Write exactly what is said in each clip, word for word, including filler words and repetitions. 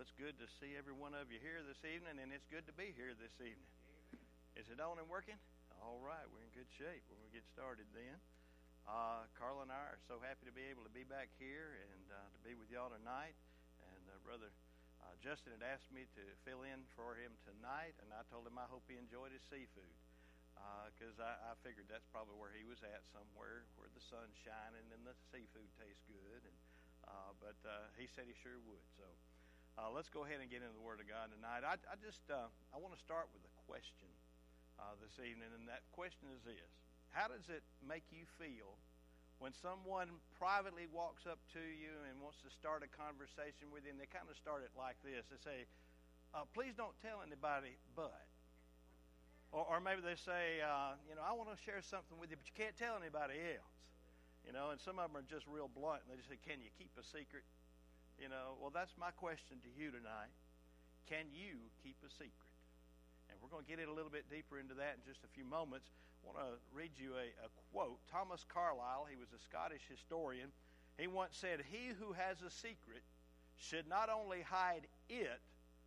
it's good to see every one of you here this evening, and it's good to be here this evening. Is it on and working? All right, we're in good shape when we get started then. Uh, Carl and I are so happy to be able to be back here and uh, to be with y'all tonight. And uh, Brother uh, Justin had asked me to fill in for him tonight, and I told him I hope he enjoyed his seafood because uh, I, I figured that's probably where he was at, somewhere where the sun's shining and the seafood tastes good. And uh, but uh, he said he sure would. So uh, let's go ahead and get into the Word of God tonight. I, I just uh, I want to start with a question uh, this evening, and that question is this: how does it make you feel when someone privately walks up to you and wants to start a conversation with you, and they kind of start it like this? They say, uh, please don't tell anybody, but. Or, or maybe they say, uh, you know, I want to share something with you, but you can't tell anybody else. You know, and some of them are just real blunt, and they just say, can you keep a secret? You know, well, that's my question to you tonight. Can you keep a secret? And we're going to get in a little bit deeper into that in just a few moments. I want to read you a, a quote. Thomas Carlyle, he was a Scottish historian. He once said, he who has a secret should not only hide it,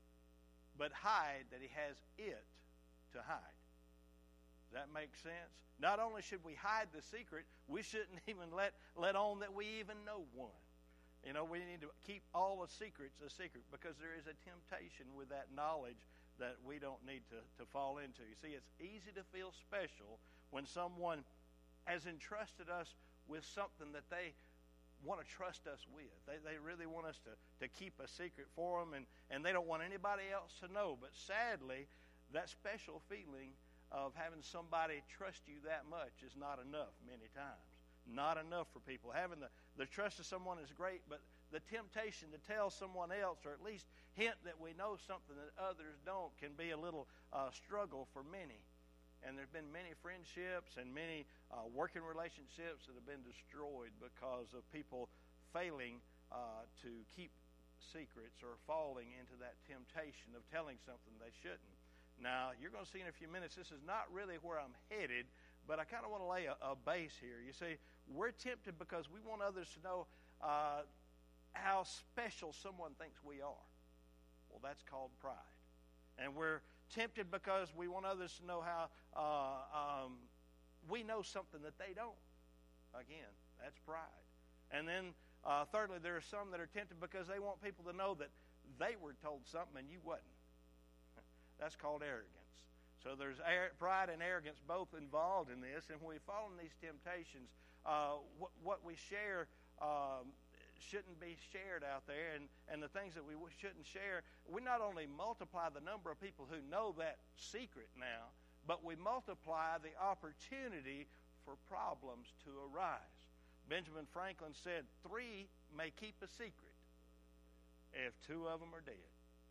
but hide that he has it to hide. Does that make sense? Not only should we hide the secret, we shouldn't even let, let on that we even know one. You know, we need to keep all the secrets a secret because there is a temptation with that knowledge that we don't need to, to fall into. You see, it's easy to feel special when someone has entrusted us with something that they want to trust us with. They, they really want us to, to keep a secret for them, and, and they don't want anybody else to know. But sadly, that special feeling of having somebody trust you that much is not enough many times. Not enough for people. Having the, the trust of someone is great, but the temptation to tell someone else, or at least hint that we know something that others don't, can be a little uh, struggle for many. And there's been many friendships and many uh, working relationships that have been destroyed because of people failing uh, to keep secrets or falling into that temptation of telling something they shouldn't. Now, you're going to see in a few minutes, this is not really where I'm headed, but I kind of want to lay a, a base here. You see, we're tempted because we want others to know uh, how special someone thinks we are. Well, that's called pride. And we're tempted because we want others to know how uh, um, we know something that they don't. Again, that's pride. And then, uh, thirdly, there are some that are tempted because they want people to know that they were told something and you wasn't. That's called arrogance. So there's pride and arrogance both involved in this. And when we fall in these temptations, uh, what, what we share um, shouldn't be shared out there. And, and the things that we shouldn't share, we not only multiply the number of people who know that secret now, but we multiply the opportunity for problems to arise. Benjamin Franklin said, three may keep a secret if two of them are dead.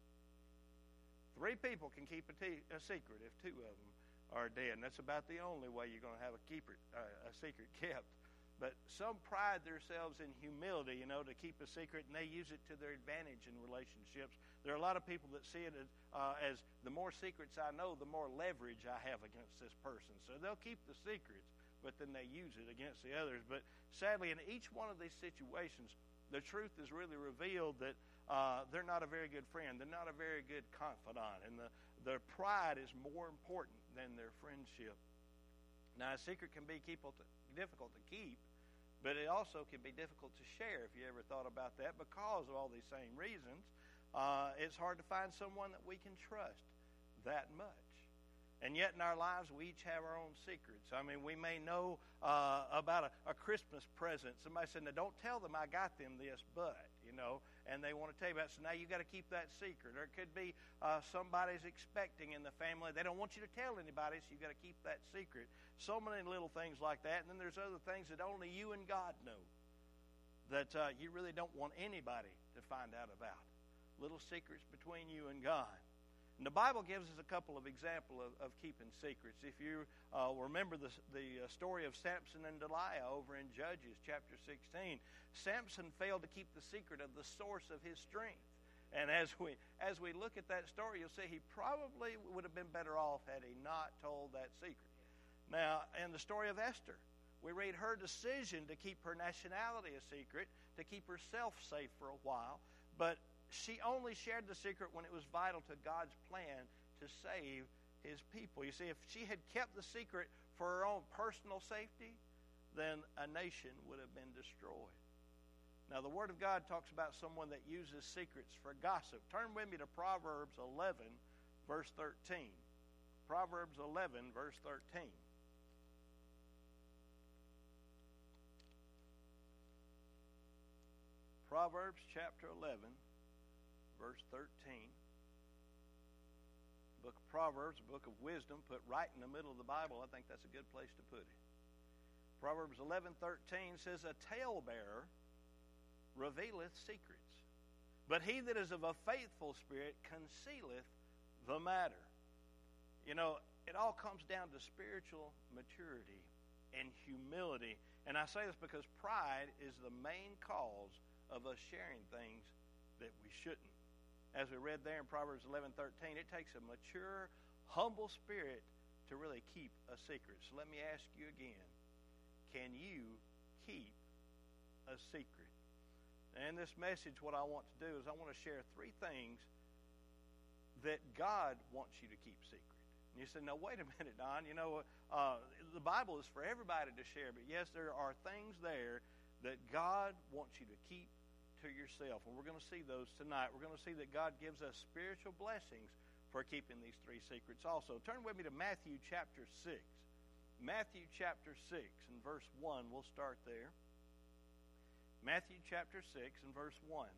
Three people can keep a, te- a secret if two of them are dead. And that's about the only way you're going to have a, keeper, uh, a secret kept. But some pride themselves in humility, you know, to keep a secret, and they use it to their advantage in relationships. There are a lot of people that see it as, uh, as the more secrets I know, the more leverage I have against this person. So they'll keep the secrets, but then they use it against the others. But sadly, in each one of these situations, the truth is really revealed that uh, they're not a very good friend. They're not a very good confidant. And the, their pride is more important than their friendship. Now, a secret can be difficult to keep, but it also can be difficult to share, if you ever thought about that, because of all these same reasons. Uh, it's hard to find someone that we can trust that much. And yet in our lives, we each have our own secrets. I mean, we may know uh, about a, a Christmas present. Somebody said, now don't tell them I got them this, but, you know, and they want to tell you about it. So now you've got to keep that secret. Or it could be uh, somebody's expecting in the family. They don't want you to tell anybody, so you've got to keep that secret. So many little things like that. And then there's other things that only you and God know that uh, you really don't want anybody to find out about. Little secrets between you and God. And the Bible gives us a couple of examples of, of keeping secrets. If you uh, remember the, the story of Samson and Delilah over in Judges chapter sixteen, Samson failed to keep the secret of the source of his strength. And as we as we look at that story, you'll see he probably would have been better off had he not told that secret. Now, in the story of Esther, we read her decision to keep her nationality a secret, to keep herself safe for a while, but she only shared the secret when it was vital to God's plan to save his people. You see, if she had kept the secret for her own personal safety, then a nation would have been destroyed. Now, the Word of God talks about someone that uses secrets for gossip. Turn with me to Proverbs eleven, verse thirteen. Proverbs eleven, verse thirteen. Proverbs chapter eleven, verse thirteen. Book of Proverbs, a book of wisdom, put right in the middle of the Bible. I think that's a good place to put it. Proverbs eleven thirteen says, "A talebearer revealeth secrets, but he that is of a faithful spirit concealeth the matter." You know, it all comes down to spiritual maturity and humility. And I say this because pride is the main cause of us sharing things that we shouldn't. As we read there in Proverbs eleven thirteen, it takes a mature, humble spirit to really keep a secret. So let me ask you again, can you keep a secret? And in this message, what I want to do is I want to share three things that God wants you to keep secret. And you say, "No, wait a minute, Don. You know, uh, the Bible is for everybody to share." But yes, there are things there that God wants you to keep to yourself. And we're going to see those tonight. We're going to see that God gives us spiritual blessings for keeping these three secrets also. Turn with me to Matthew chapter six. Matthew chapter six and verse one. We'll start there. Matthew chapter six and verse one.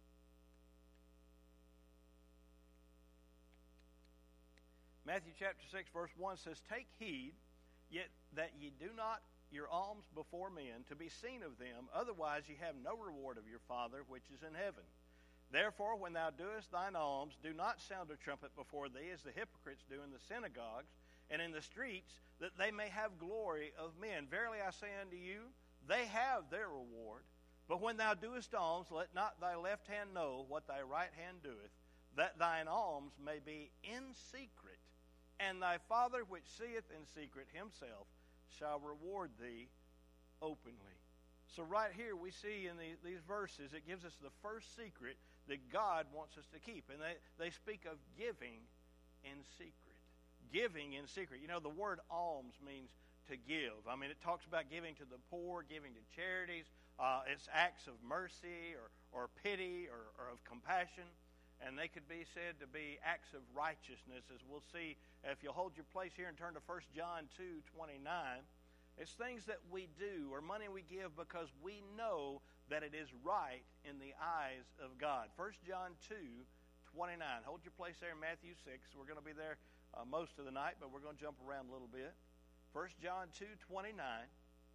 Matthew chapter six verse one says, "Take heed, yet that ye do not your alms before men, to be seen of them, otherwise ye have no reward of your Father which is in heaven. Therefore, when thou doest thine alms, do not sound a trumpet before thee, as the hypocrites do in the synagogues and in the streets, that they may have glory of men. Verily I say unto you, they have their reward. But when thou doest alms, let not thy left hand know what thy right hand doeth, that thine alms may be in secret, and thy Father which seeth in secret himself shall reward thee openly." So right here we see in the, these verses, it gives us the first secret that God wants us to keep. And they, they speak of giving in secret. Giving in secret. You know, the word alms means to give. I mean, it talks about giving to the poor, giving to charities. Uh, it's acts of mercy or, or pity or, or of compassion. And they could be said to be acts of righteousness, as we'll see if you'll hold your place here and turn to First John two twenty-nine. It's things that we do or money we give because we know that it is right in the eyes of God. First John two twenty-nine. Hold your place there in Matthew six. We're going to be there uh, most of the night, but we're going to jump around a little bit. First John two twenty-nine.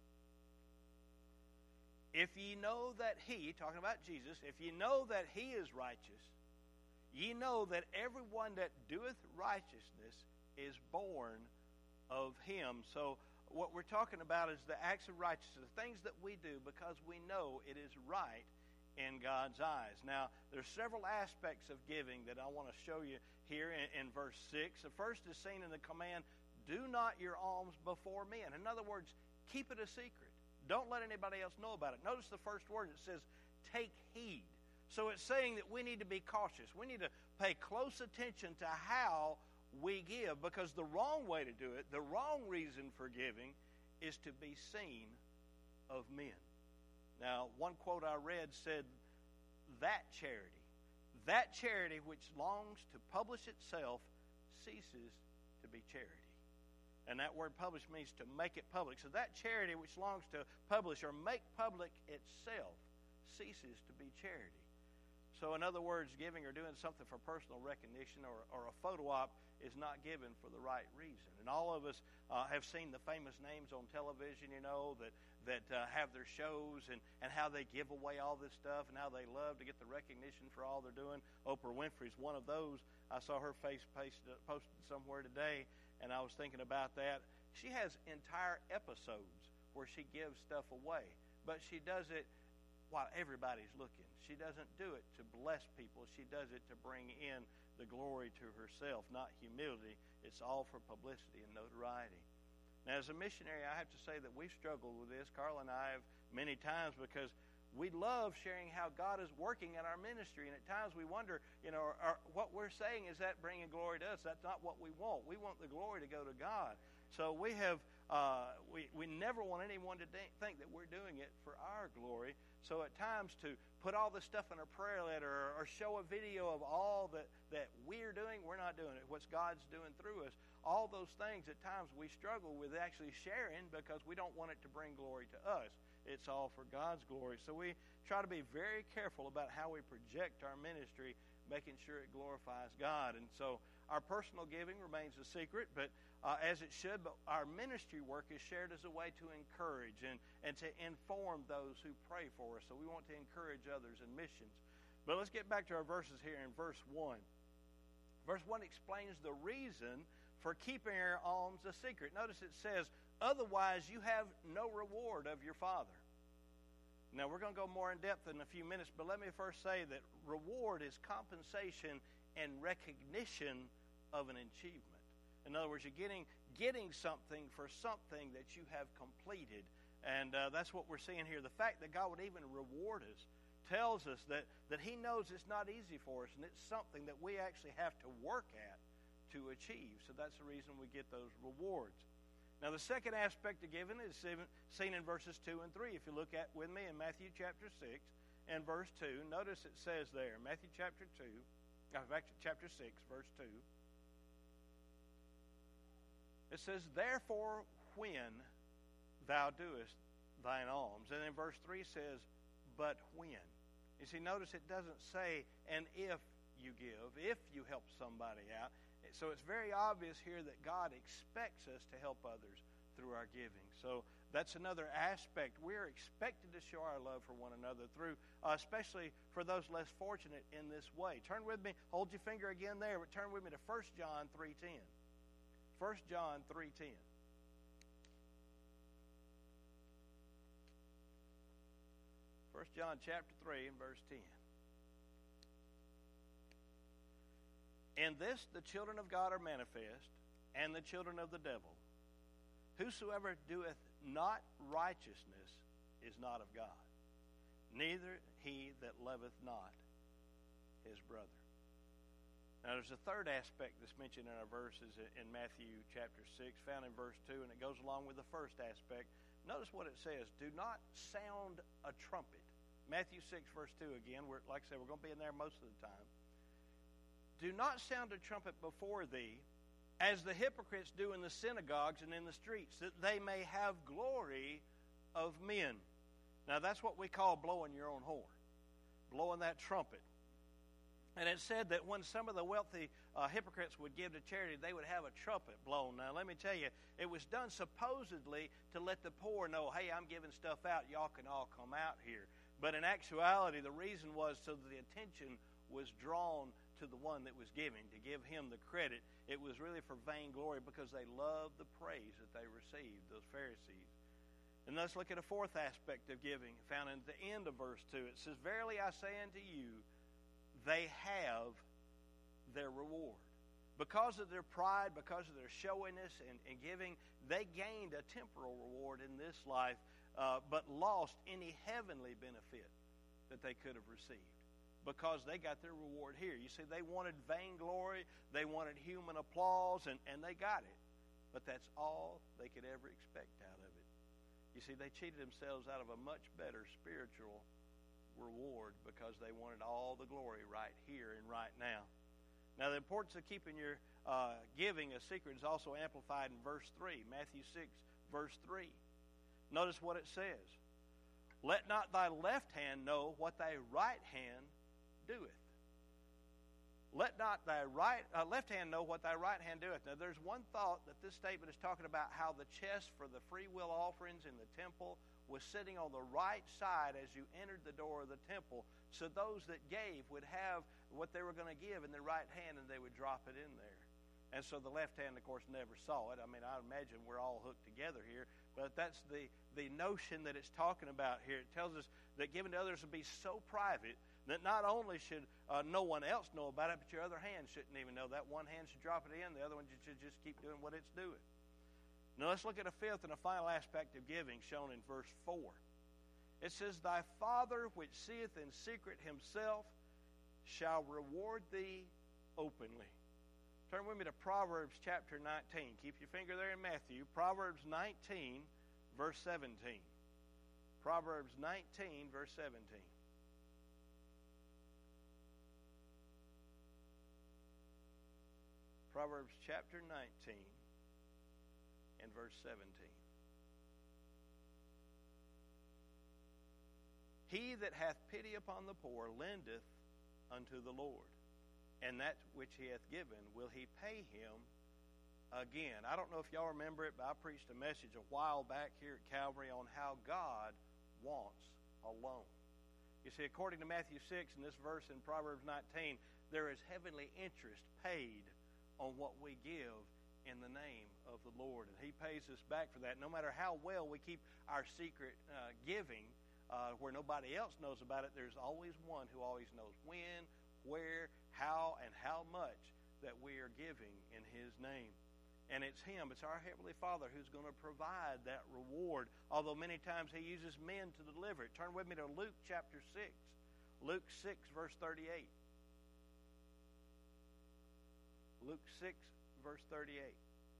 "If ye know that he," talking about Jesus, "if ye know that he is righteous, ye know that everyone that doeth righteousness is born of him." So what we're talking about is the acts of righteousness, the things that we do because we know it is right in God's eyes. Now, there's several aspects of giving that I want to show you here in, in verse six. The first is seen in the command, "Do not your alms before men." In other words, keep it a secret. Don't let anybody else know about it. Notice the first word, it says, "take heed." So it's saying that we need to be cautious. We need to pay close attention to how we give, because the wrong way to do it, the wrong reason for giving, is to be seen of men. Now, one quote I read said, "That charity, that charity which longs to publish itself ceases to be charity." And that word publish means to make it public. So that charity which longs to publish or make public itself ceases to be charity. So in other words, giving or doing something for personal recognition or, or a photo op is not given for the right reason. And all of us uh, have seen the famous names on television, you know, that, that uh, have their shows and, and how they give away all this stuff and how they love to get the recognition for all they're doing. Oprah Winfrey's one of those. I saw her face pasted, posted somewhere today, and I was thinking about that. She has entire episodes where she gives stuff away, but she does it while everybody's looking. She doesn't do it to bless people. She does it to bring in the glory to herself, not humility. It's all for publicity and notoriety. Now, as a missionary, I have to say that we've struggled with this. Carla and I have many times, because we love sharing how God is working in our ministry, and at times we wonder, you know, are, are, what we're saying, is that bringing glory to us? That's not what we want. We want the glory to go to God. So we have, uh, we, we never want anyone to de- think that we're doing it for our glory. So at times to put all this stuff in a prayer letter or, or show a video of all that, that we're doing, we're not doing it. What's God's doing through us. All those things at times we struggle with actually sharing because we don't want it to bring glory to us. It's all for God's glory. So we try to be very careful about how we project our ministry, making sure it glorifies God. And so our personal giving remains a secret, but uh, as it should. But our ministry work is shared as a way to encourage and, and to inform those who pray for us. So we want to encourage others in missions. But let's get back to our verses here in verse one. Verse one explains the reason for keeping our alms a secret. Notice it says, otherwise you have no reward of your Father. Now, we're going to go more in depth in a few minutes, but let me first say that reward is compensation and recognition of an achievement. In other words, you're getting getting something for something that you have completed. And uh, that's what we're seeing here. The fact that God would even reward us tells us that, that He knows it's not easy for us, and it's something that we actually have to work at to achieve. So that's the reason we get those rewards. Now, the second aspect of giving is seen in verses two and three. If you look at with me in Matthew chapter six and verse two, notice it says there, Matthew chapter two, chapter six, verse two, it says, therefore, when thou doest thine alms. And then verse three says, but when. You see, notice it doesn't say, and if you give, if you help somebody out. So it's very obvious here that God expects us to help others through our giving. So that's another aspect. We're expected to show our love for one another through, uh, especially for those less fortunate in this way. Turn with me, hold your finger again there, but turn with me to First John three ten. First John three ten. First John chapter three and verse ten. In this the children of God are manifest, and the children of the devil. Whosoever doeth not righteousness is not of God, neither he that loveth not his brother. Now there's a third aspect that's mentioned in our verses in Matthew chapter six, found in verse two, and it goes along with the first aspect. Notice what it says, do not sound a trumpet. Matthew six, verse two again, we're, like I said, we're going to be in there most of the time. Do not sound a trumpet before thee, as the hypocrites do in the synagogues and in the streets, that they may have glory of men. Now that's what we call blowing your own horn, blowing that trumpet. And it said that when some of the wealthy uh, hypocrites would give to charity, they would have a trumpet blown. Now let me tell you, it was done supposedly to let the poor know, hey, I'm giving stuff out, y'all can all come out here. But in actuality, the reason was so that the attention was drawn to the one that was giving, to give him the credit. It was really for vainglory because they loved the praise that they received, those Pharisees. And let's look at a fourth aspect of giving found at the end of verse two. It says, verily I say unto you, they have their reward. Because of their pride, because of their showiness and, and giving, they gained a temporal reward in this life, uh, but lost any heavenly benefit that they could have received, because they got their reward here. You see, they wanted vainglory, they wanted human applause, and, and they got it. But that's all they could ever expect out of it. You see, they cheated themselves out of a much better spiritual reward because they wanted all the glory right here and right now. Now, the importance of keeping your uh, giving a secret is also amplified in verse three, Matthew six, verse three. Notice what it says. Let not thy left hand know what thy right hand doeth. Let not thy right uh, left hand know what thy right hand doeth. Now, there's one thought that this statement is talking about how the chest for the free will offerings in the temple was sitting on the right side as you entered the door of the temple. So those that gave would have what they were going to give in their right hand, and they would drop it in there. And so the left hand, of course, never saw it. I mean, I imagine we're all hooked together here, but that's the, the notion that it's talking about here. It tells us that giving to others will be so private that not only should uh, no one else know about it, but your other hand shouldn't even know that. One hand should drop it in, the other one should just keep doing what it's doing. Now let's look at a fifth and a final aspect of giving shown in verse four. It says, Thy Father which seeth in secret himself shall reward thee openly. Turn with me to Proverbs chapter nineteen. Keep your finger there in Matthew. Proverbs nineteen, verse seventeen. Proverbs nineteen, verse seventeen. Proverbs chapter nineteen and verse seventeen. He that hath pity upon the poor lendeth unto the Lord, and that which he hath given will he pay him again. I don't know if y'all remember it, but I preached a message a while back here at Calvary on how God wants a loan. You see, according to Matthew six and this verse in Proverbs nineteen, there is heavenly interest paid on what we give in the name of the Lord. And he pays us back for that. No matter how well we keep our secret uh, giving, uh, where nobody else knows about it, there's always one who always knows when, where, how, and how much that we are giving in his name. And it's him, it's our Heavenly Father who's going to provide that reward, although many times he uses men to deliver it. Turn with me to Luke chapter six. Luke six, verse thirty-eight. Luke six, verse thirty-eight.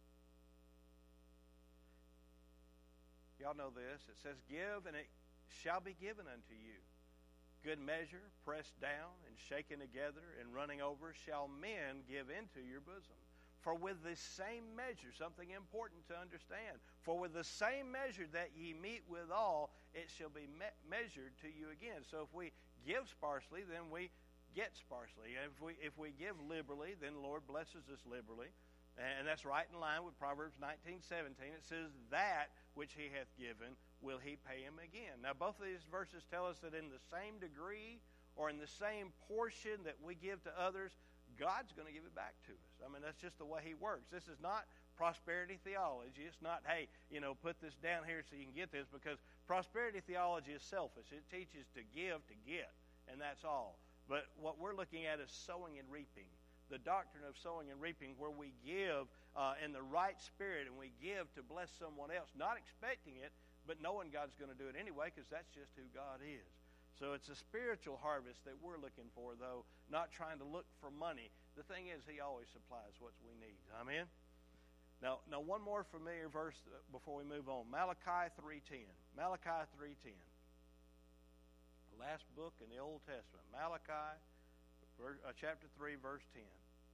Y'all know this. It says, Give, and it shall be given unto you. Good measure, pressed down, and shaken together, and running over, shall men give into your bosom. For with the same measure, something important to understand, for with the same measure that ye meet withal, it shall be me- measured to you again. So if we give sparsely, then we get sparsely. If we if we give liberally, then the Lord blesses us liberally. And that's right in line with Proverbs nineteen seventeen. It says, That which he hath given will he pay him again. Now, both of these verses tell us that in the same degree or in the same portion that we give to others, God's going to give it back to us. I mean, that's just the way he works. This is not prosperity theology. It's not, hey, you know, put this down here so you can get this, because prosperity theology is selfish. It teaches to give to get, and that's all. But what we're looking at is sowing and reaping. The doctrine of sowing and reaping, where we give uh, in the right spirit, and we give to bless someone else, not expecting it, but knowing God's going to do it anyway, because that's just who God is. So it's a spiritual harvest that we're looking for, though, not trying to look for money. The thing is, he always supplies what we need. Amen? Now, now one more familiar verse before we move on. Malachi three ten. Malachi three ten. The last book in the Old Testament. Malachi uh, chapter three, verse ten.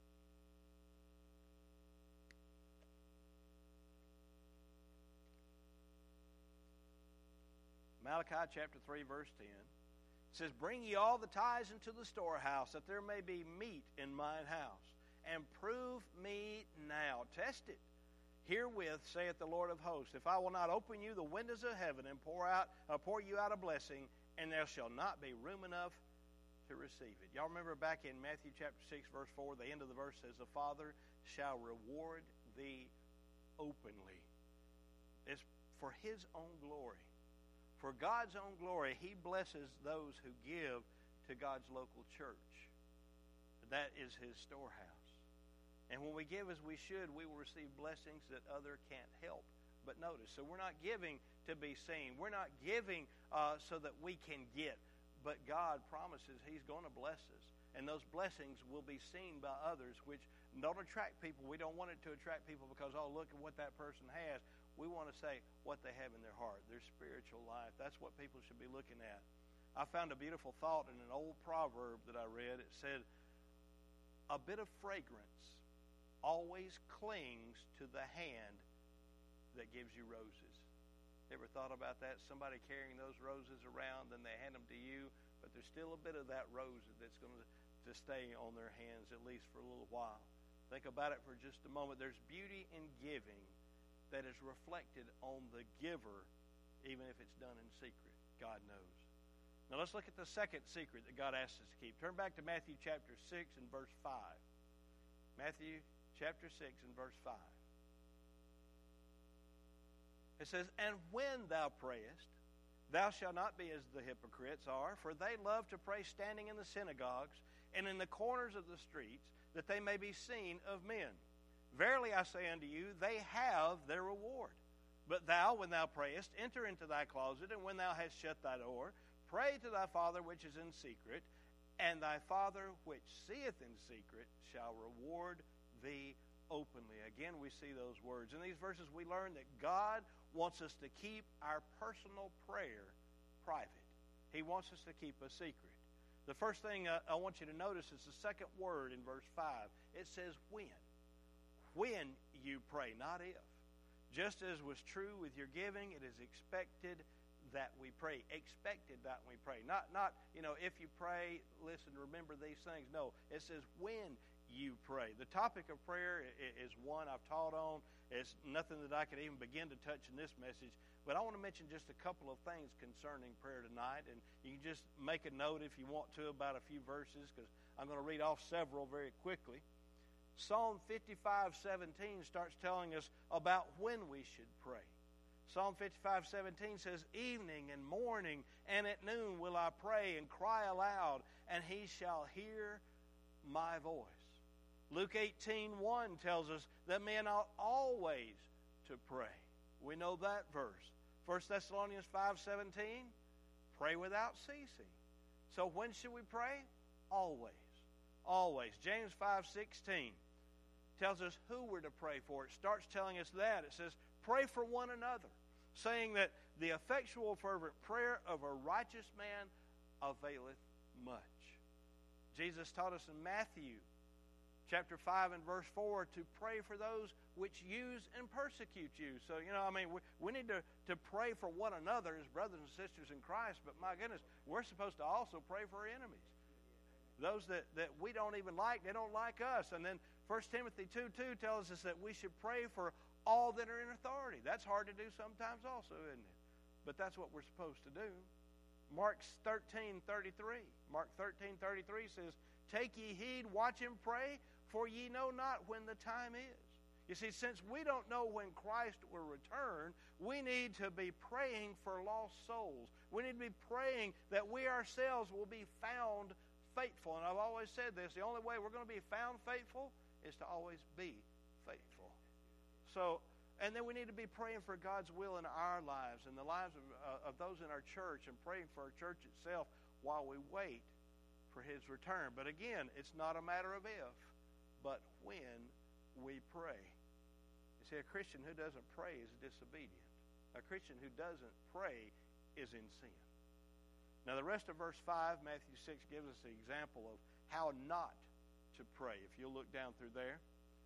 Malachi chapter three, verse ten. It says, Bring ye all the tithes into the storehouse, that there may be meat in mine house. And prove me now. Test it. Herewith saith the Lord of hosts, If I will not open you the windows of heaven, and pour out, uh, pour you out a blessing, and there shall not be room enough to receive it. Y'all remember back in Matthew chapter six, verse four, the end of the verse says, The Father shall reward thee openly. It's for his own glory. For God's own glory, he blesses those who give to God's local church. That is his storehouse. And when we give as we should, we will receive blessings that other can't help but notice. So we're not giving to be seen. We're not giving uh, so that we can get. But God promises he's going to bless us. And those blessings will be seen by others, which don't attract people. We don't want it to attract people because, oh, look at what that person has. We want to say what they have in their heart, their spiritual life. That's what people should be looking at. I found a beautiful thought in an old proverb that I read. It said, a bit of fragrance always clings to the hand that gives you roses. Ever thought about that? Somebody carrying those roses around, then they hand them to you, but there's still a bit of that rose that's going to, to stay on their hands at least for a little while. Think about it for just a moment. There's beauty in giving that is reflected on the giver, even if it's done in secret. God knows. Now let's look at the second secret that God asks us to keep. Turn back to Matthew chapter six and verse five. Matthew chapter six and verse five. It says, And when thou prayest, thou shalt not be as the hypocrites are, for they love to pray standing in the synagogues and in the corners of the streets, that they may be seen of men. Verily I say unto you, they have their reward. But thou, when thou prayest, enter into thy closet, and when thou hast shut thy door, pray to thy Father which is in secret, and thy Father which seeth in secret shall reward thee openly. Again, we see those words. In these verses, we learn that God wants us to keep our personal prayer private. He wants us to keep a secret. The first thing uh, I want you to notice is the second word in verse five. It says when. When you pray, not if. Just as was true with your giving, it is expected that we pray. Expected that we pray. Not, not you know, if you pray, listen, remember these things. No, it says when you pray. The topic of prayer is one I've taught on. It's nothing that I could even begin to touch in this message. But I want to mention just a couple of things concerning prayer tonight. And you can just make a note if you want to about a few verses, because I'm going to read off several very quickly. Psalm fifty-five seventeen starts telling us about when we should pray. Psalm fifty-five seventeen says, evening and morning and at noon will I pray and cry aloud, and he shall hear my voice. Luke eighteen one tells us that men ought always to pray. We know that verse. First Thessalonians five seventeen, pray without ceasing. So when should we pray? Always. Always. James five sixteen tells us who we're to pray for. It starts telling us that. It says, pray for one another, saying that the effectual fervent prayer of a righteous man availeth much. Jesus taught us in Matthew chapter five and verse four to pray for those which use and persecute you. So, you know, I mean, we, we need to, to pray for one another as brothers and sisters in Christ, but my goodness, we're supposed to also pray for our enemies. Those that, that we don't even like, they don't like us. And then First Timothy two two tells us that we should pray for all that are in authority. That's hard to do sometimes also, isn't it? But that's what we're supposed to do. Mark thirteen thirty-three. Mark thirteen thirty-three says, take ye heed, watch and pray, for ye know not when the time is. You see, since we don't know when Christ will return, we need to be praying for lost souls. We need to be praying that we ourselves will be found faithful. And I've always said this, the only way we're going to be found faithful is to always be faithful. So, and then we need to be praying for God's will in our lives and the lives of, uh, of those in our church, and praying for our church itself while we wait for his return. But again, it's not a matter of if, but when we pray. You see, a Christian who doesn't pray is disobedient. A Christian who doesn't pray is in sin. Now, the rest of verse five, Matthew six, gives us the example of how not to pray. If you'll look down through there.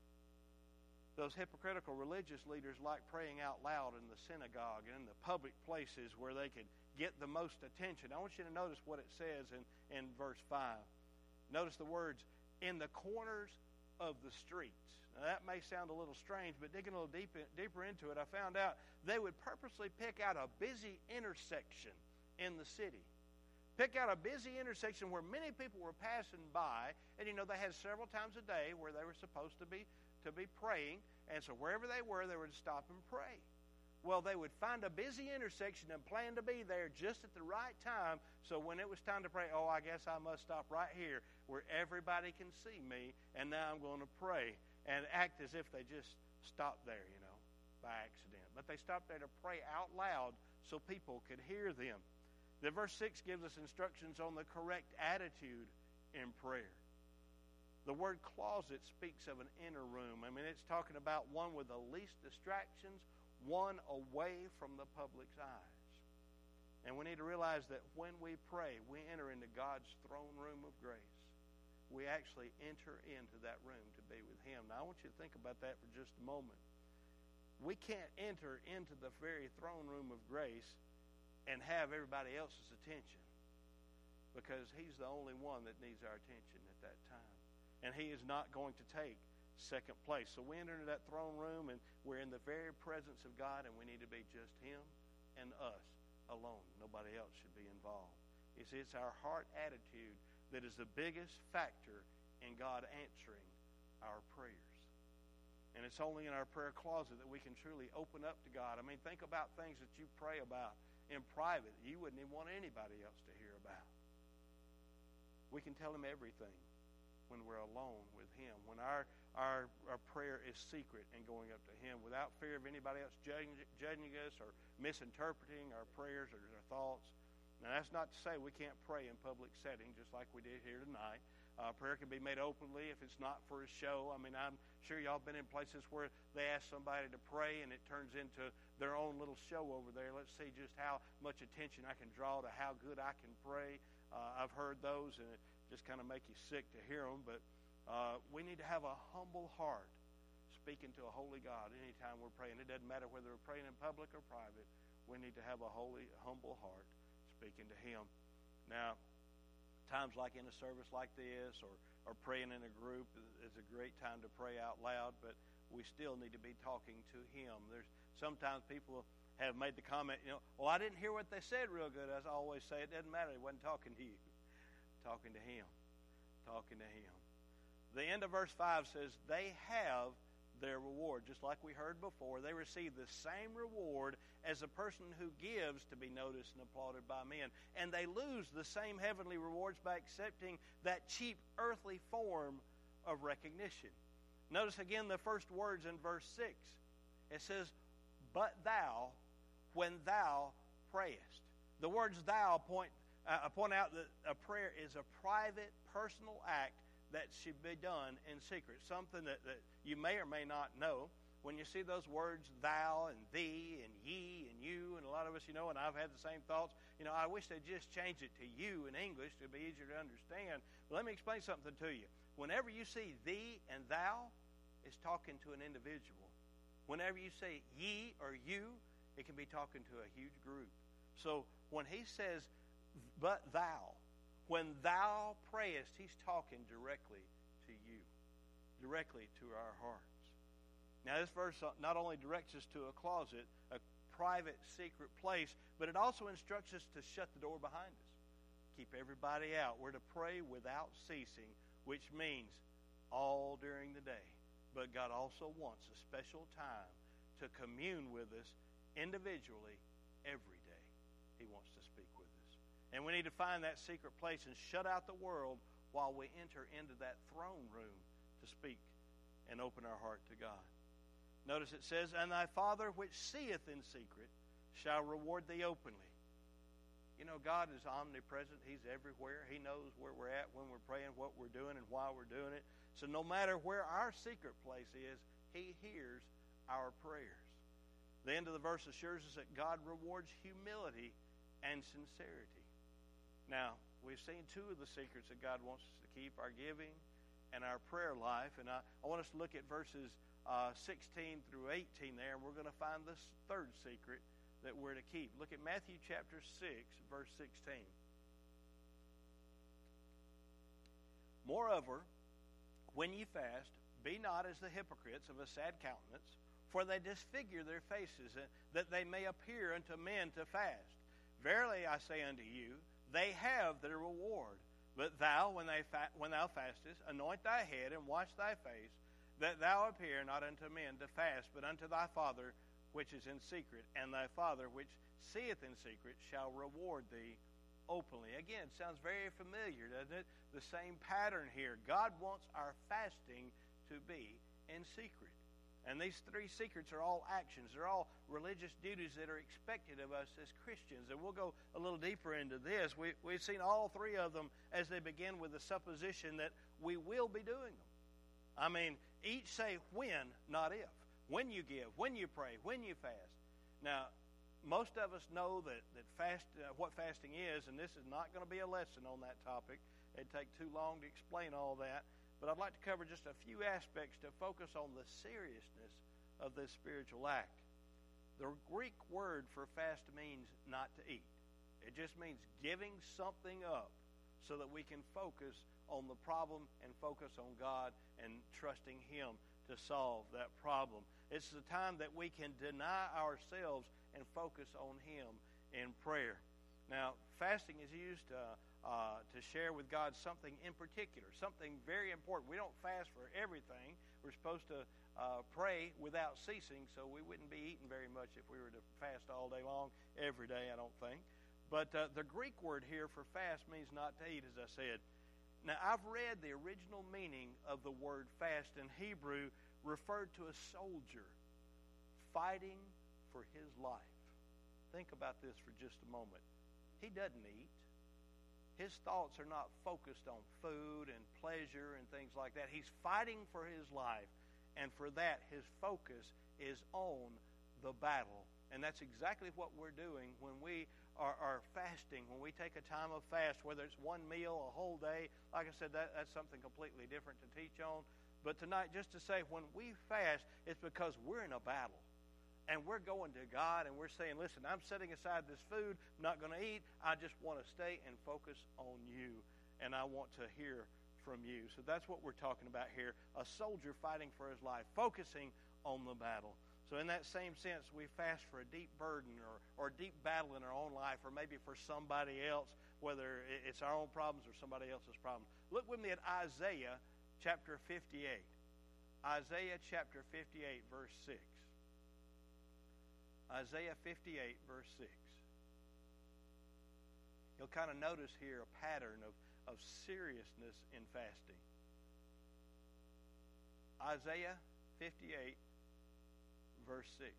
Those hypocritical religious leaders like praying out loud in the synagogue and in the public places where they could get the most attention. I want you to notice what it says in, in verse five. Notice the words, in the corners of the streets. Now, that may sound a little strange, but digging a little deep, deeper into it, I found out they would purposely pick out a busy intersection in the city. Pick out a busy intersection where many people were passing by, and you know they had several times a day where they were supposed to be to be praying, and so wherever they were, they would stop and pray. Well, they would find a busy intersection and plan to be there just at the right time, so when it was time to pray, oh, I guess I must stop right here where everybody can see me, and now I'm going to pray, and act as if they just stopped there, you know, by accident. But they stopped there to pray out loud so people could hear them. The verse six gives us instructions on the correct attitude in prayer. The word closet speaks of an inner room. I mean, it's talking about one with the least distractions, one away from the public's eyes. And we need to realize that when we pray, we enter into God's throne room of grace. We actually enter into that room to be with him. Now, I want you to think about that for just a moment. We can't enter into the very throne room of grace and have everybody else's attention, because he's the only one that needs our attention at that time. And he is not going to take second place. So we enter into that throne room, and we're in the very presence of God, and we need to be just him and us alone. Nobody else should be involved. You see, it's our heart attitude that is the biggest factor in God answering our prayers. And it's only in our prayer closet that we can truly open up to God. I mean, think about things that you pray about in private that you wouldn't even want anybody else to hear about. We can tell him everything when we're alone with him. When our, our, our prayer is secret and going up to Him without fear of anybody else judging, judging us or misinterpreting our prayers or our thoughts. Now, that's not to say we can't pray in public setting, just like we did here tonight. Uh, prayer can be made openly if it's not for a show. I mean, I'm sure y'all been in places where they ask somebody to pray and it turns into their own little show over there. Let's see just how much attention I can draw to how good I can pray. Uh, I've heard those, and it just kind of make you sick to hear them. But uh, we need to have a humble heart speaking to a holy God anytime we're praying. It doesn't matter whether we're praying in public or private. We need to have a holy, humble heart speaking to Him. Now, times like in a service like this or, or praying in a group is a great time to pray out loud, but we still need to be talking to Him. There's sometimes people have made the comment, you know, well, I didn't hear what they said real good. As I always say, it doesn't matter. He wasn't talking to you. Talking to Him. Talking to Him. The end of verse five says, they have their reward. Just like we heard before, they receive the same reward as a person who gives to be noticed and applauded by men. And they lose the same heavenly rewards by accepting that cheap earthly form of recognition. Notice again the first words in verse six. It says, but thou, when thou prayest. The words thou point, uh, point out that a prayer is a private, personal act that should be done in secret. Something that, that you may or may not know. When you see those words, thou and thee and ye and you, and a lot of us, you know, and I've had the same thoughts, you know, I wish they'd just change it to you in English to be easier to understand. But let me explain something to you. Whenever you see thee and thou, it's talking to an individual. Whenever you say ye or you, it can be talking to a huge group. So when he says, but thou, when thou prayest, he's talking directly to you, directly to our hearts. Now, this verse not only directs us to a closet, a private, secret place, but it also instructs us to shut the door behind us. Keep everybody out. We're to pray without ceasing, which means all during the day. But God also wants a special time to commune with us individually every day. He wants to speak with us. And we need to find that secret place and shut out the world while we enter into that throne room to speak and open our heart to God. Notice it says, and thy Father which seeth in secret shall reward thee openly. You know, God is omnipresent. He's everywhere. He knows where we're at, when we're praying, what we're doing, and why we're doing it. So no matter where our secret place is, He hears our prayers. The end of the verse assures us that God rewards humility and sincerity. Now, we've seen two of the secrets that God wants us to keep, our giving and our prayer life. And I, I want us to look at verses uh, sixteen through eighteen there, and we're going to find this third secret that we're to keep. Look at Matthew chapter six, verse sixteen. Moreover, when ye fast, be not as the hypocrites of a sad countenance, for they disfigure their faces, that they may appear unto men to fast. Verily I say unto you, they have their reward. But thou, when, they fa- when thou fastest, anoint thy head and wash thy face, that thou appear not unto men to fast, but unto thy Father which is in secret. And thy Father which seeth in secret shall reward thee openly. Again, sounds very familiar, doesn't it? The same pattern here. God wants our fasting to be in secret. And these three secrets are all actions. They're all religious duties that are expected of us as Christians. And we'll go a little deeper into this. We, we've seen all three of them as they begin with the supposition that we will be doing them. I mean, each say when, not if. When you give, when you pray, when you fast. Now, most of us know that, that fast, uh, what fasting is, and this is not going to be a lesson on that topic. It'd take too long to explain all that. But I'd like to cover just a few aspects to focus on the seriousness of this spiritual act. The Greek word for fast means not to eat. It just means giving something up so that we can focus on the problem and focus on God and trusting Him to solve that problem. It's the time that we can deny ourselves and focus on Him in prayer. Now, fasting is used to, uh, to share with God something in particular, something very important. We don't fast for everything. We're supposed to uh, pray without ceasing, so we wouldn't be eating very much if we were to fast all day long, every day, I don't think. But uh, the Greek word here for fast means not to eat, as I said. Now, I've read the original meaning of the word fast in Hebrew referred to a soldier fighting for his life. Think about this for just a moment. He doesn't eat. His thoughts are not focused on food and pleasure and things like that. He's fighting for his life, and for that, his focus is on the battle. And that's exactly what we're doing when we are, are fasting, when we take a time of fast, whether it's one meal, a whole day. Like I said, that, that's something completely different to teach on. But tonight, just to say, when we fast, it's because we're in a battle. And we're going to God and we're saying, listen, I'm setting aside this food. I'm not going to eat. I just want to stay and focus on you. And I want to hear from you. So that's what we're talking about here. A soldier fighting for his life, focusing on the battle. So in that same sense, we fast for a deep burden or, or a deep battle in our own life, or maybe for somebody else, whether it's our own problems or somebody else's problems. Look with me at Isaiah chapter fifty-eight. Isaiah chapter fifty-eight, verse six. Isaiah fifty-eight, verse six. You'll kind of notice here a pattern of, of seriousness in fasting. Isaiah fifty-eight, verse six.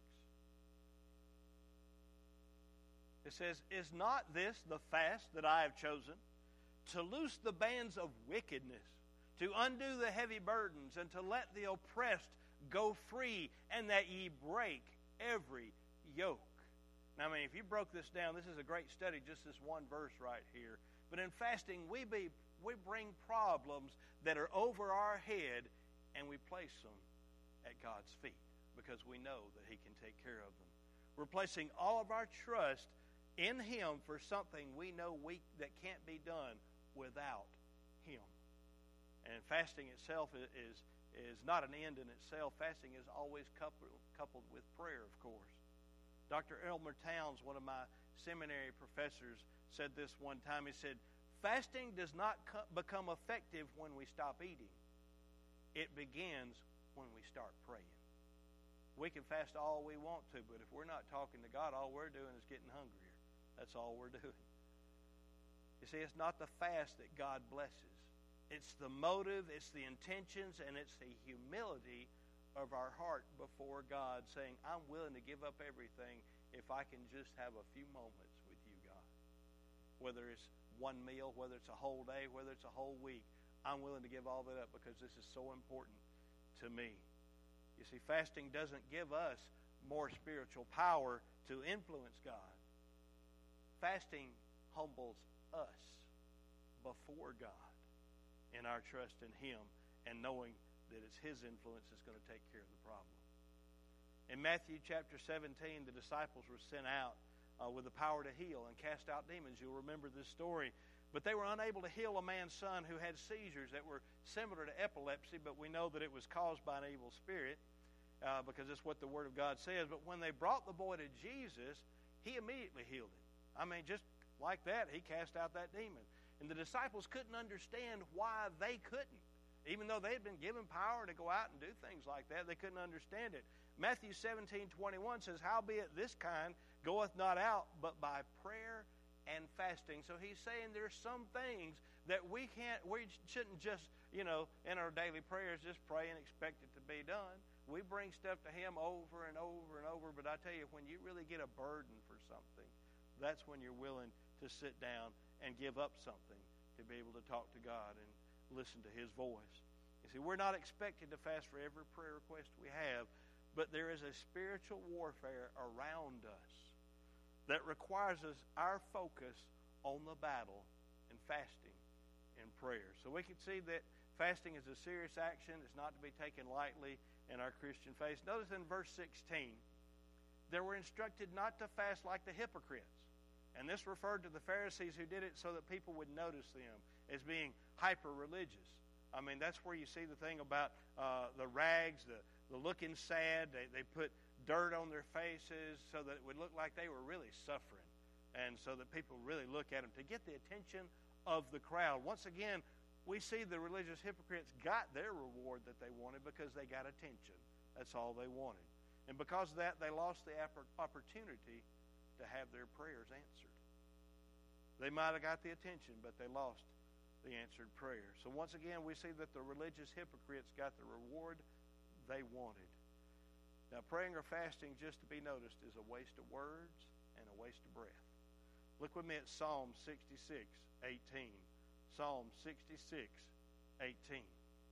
It says, "Is not this the fast that I have chosen, to loose the bands of wickedness, to undo the heavy burdens, and to let the oppressed go free, and that ye break every yoke." Now, I mean, if you broke this down, this is a great study, just this one verse right here. But in fasting, we be we bring problems that are over our head, and we place them at God's feet because we know that He can take care of them. We're placing all of our trust in Him for something we know we that can't be done without Him. And fasting itself is is, is not an end in itself. Fasting is always coupled, coupled with prayer, of course. Doctor Elmer Towns, one of my seminary professors, said this one time. He said, "Fasting does not co- become effective when we stop eating. It begins when we start praying." We can fast all we want to, but if we're not talking to God, all we're doing is getting hungrier. That's all we're doing. You see, it's not the fast that God blesses. It's the motive, it's the intentions, and it's the humility of our heart before God, saying, I'm willing to give up everything if I can just have a few moments with you, God. Whether it's one meal, whether it's a whole day, whether it's a whole week, I'm willing to give all that up because this is so important to me. You see, fasting doesn't give us more spiritual power to influence God. Fasting humbles us before God in our trust in Him and knowing that it's His influence that's going to take care of the problem. In Matthew chapter seventeen, the disciples were sent out uh, with the power to heal and cast out demons. You'll remember this story. But they were unable to heal a man's son who had seizures that were similar to epilepsy, but we know that it was caused by an evil spirit uh, because that's what the Word of God says. But when they brought the boy to Jesus, He immediately healed him. I mean, just like that, He cast out that demon. And the disciples couldn't understand why they couldn't. Even though they had been given power to go out and do things like that, they couldn't understand it. Matthew seventeen twenty-one says, "Howbeit this kind goeth not out, but by prayer and fasting." So He's saying there's some things that we can't, we shouldn't just, you know, in our daily prayers, just pray and expect it to be done. We bring stuff to Him over and over and over, but I tell you, when you really get a burden for something, that's when you're willing to sit down and give up something to be able to talk to God and listen to His voice. You see, we're not expected to fast for every prayer request we have, but there is a spiritual warfare around us that requires us our focus on the battle and fasting and prayer. So we can see that fasting is a serious action. It's not to be taken lightly in our Christian faith. Notice in verse sixteen, they were instructed not to fast like the hypocrites. And this referred to the Pharisees who did it so that people would notice them as being hyper-religious. I mean, that's where you see the thing about uh, the rags, the, the looking sad. They, they put dirt on their faces so that it would look like they were really suffering. And so that people really look at them to get the attention of the crowd. Once again, we see the religious hypocrites got their reward that they wanted because they got attention. That's all they wanted. And because of that, they lost the opportunity to have their prayers answered. They might have got the attention, but they lost the answered prayer. So once again, we see that the religious hypocrites got the reward they wanted. Now, praying or fasting, just to be noticed, is a waste of words and a waste of breath. Look with me at Psalm sixty-six eighteen. Psalm sixty-six eighteen.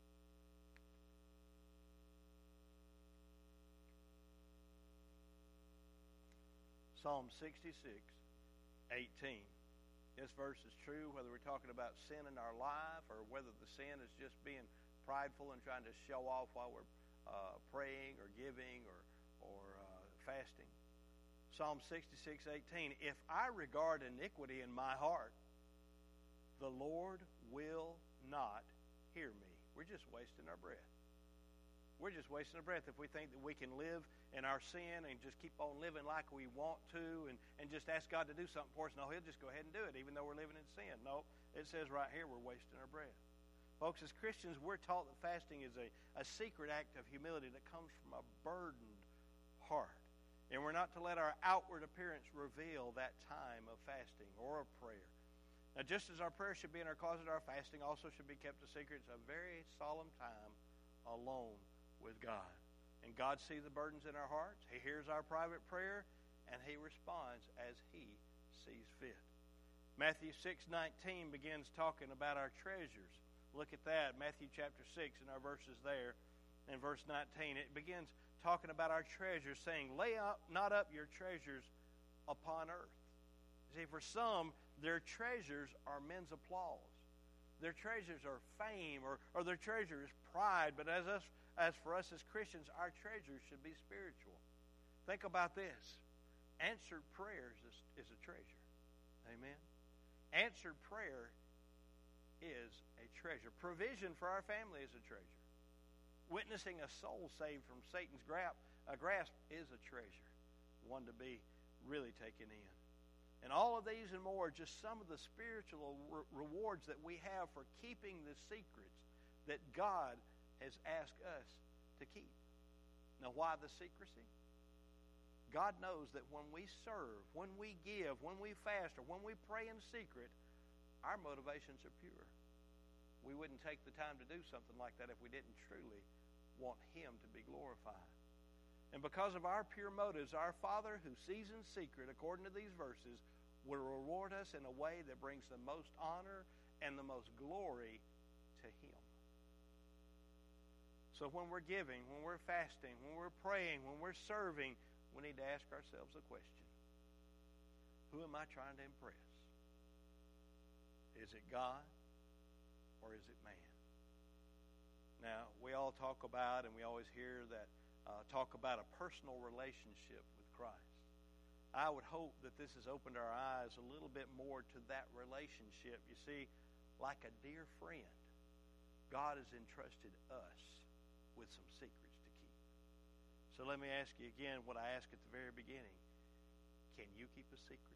Psalm sixty-six eighteen. This verse is true whether we're talking about sin in our life or whether the sin is just being prideful and trying to show off while we're uh, praying or giving or, or uh, fasting. Psalm sixty-six eighteen. If I regard iniquity in my heart, the Lord will not hear me. We're just wasting our breath. We're just wasting our breath if we think that we can live in our sin and just keep on living like we want to and, and just ask God to do something for us. No, He'll just go ahead and do it even though we're living in sin. No, it says right here we're wasting our breath. Folks, as Christians, we're taught that fasting is a, a secret act of humility that comes from a burdened heart. And we're not to let our outward appearance reveal that time of fasting or of prayer. Now, just as our prayer should be in our closet, our fasting also should be kept a secret. It's a very solemn time alone with God. And God sees the burdens in our hearts. He hears our private prayer, and He responds as He sees fit. Matthew six nineteen begins talking about our treasures. Look at that, Matthew chapter six, in our verses there. In verse nineteen, it begins talking about our treasures, saying, lay up not up your treasures upon earth. See, for some, their treasures are men's applause. Their treasures are fame, or, or their treasure is pride. But as us, as for us as Christians, our treasures should be spiritual. Think about this. Answered prayers is, is a treasure. Amen? Answered prayer is a treasure. Provision for our family is a treasure. Witnessing a soul saved from Satan's grasp, uh, grasp is a treasure. One to be really taken in. And all of these and more are just some of the spiritual re- rewards that we have for keeping the secrets that God has asked us to keep. Now, why the secrecy? God knows that when we serve, when we give, when we fast, or when we pray in secret, our motivations are pure. We wouldn't take the time to do something like that if we didn't truly want Him to be glorified. And because of our pure motives, our Father who sees in secret, according to these verses, will reward us in a way that brings the most honor and the most glory to Him. So when we're giving, when we're fasting, when we're praying, when we're serving, we need to ask ourselves a question. Who am I trying to impress? Is it God or is it man? Now, we all talk about, and we always hear that uh, talk about a personal relationship with Christ. I would hope that this has opened our eyes a little bit more to that relationship. You see, like a dear friend, God has entrusted us with some secrets to keep. So let me ask you again what I asked at the very beginning. Can you keep a secret?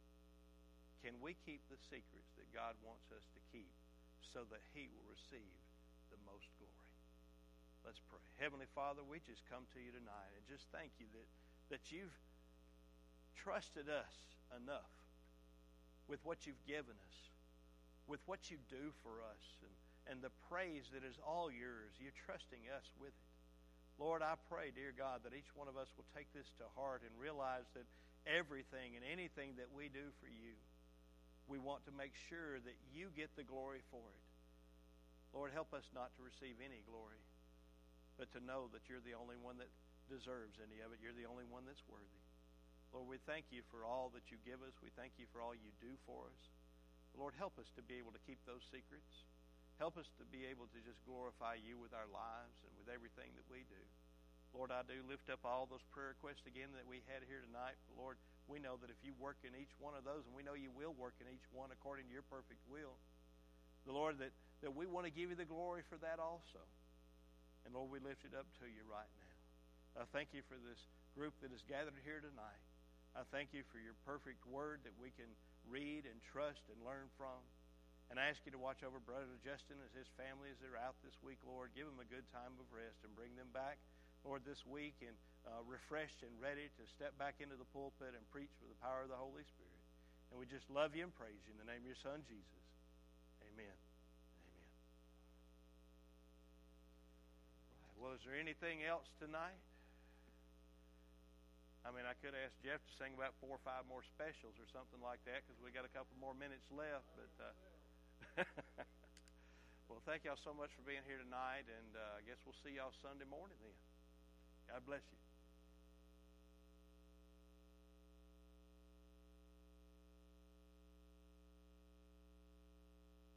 Can we keep the secrets that God wants us to keep so that He will receive the most glory? Let's pray. Heavenly Father, we just come to you tonight and just thank you that, that you've trusted us enough with what you've given us, with what you do for us, and, and the praise that is all yours. You're trusting us with it. Lord, I pray, dear God, that each one of us will take this to heart and realize that everything and anything that we do for you, we want to make sure that you get the glory for it. Lord, help us not to receive any glory, but to know that you're the only one that deserves any of it. You're the only one that's worthy. Lord, we thank you for all that you give us. We thank you for all you do for us. Lord, help us to be able to keep those secrets. Help us to be able to just glorify you with our lives and with everything that we do. Lord, I do lift up all those prayer requests again that we had here tonight. Lord, we know that if you work in each one of those, and we know you will work in each one according to your perfect will, the Lord, that, that we want to give you the glory for that also. And Lord, we lift it up to you right now. I thank you for this group that is gathered here tonight. I thank you for your perfect word that we can read and trust and learn from. And I ask you to watch over Brother Justin as his family as they're out this week, Lord. Give them a good time of rest and bring them back, Lord, this week and uh, refreshed and ready to step back into the pulpit and preach with the power of the Holy Spirit. And we just love you and praise you in the name of your Son, Jesus. Amen. Well, is there anything else tonight? I mean, I could ask Jeff to sing about four or five more specials or something like that because we got a couple more minutes left. But uh, well, thank y'all so much for being here tonight, and uh, I guess we'll see y'all Sunday morning then. God bless you.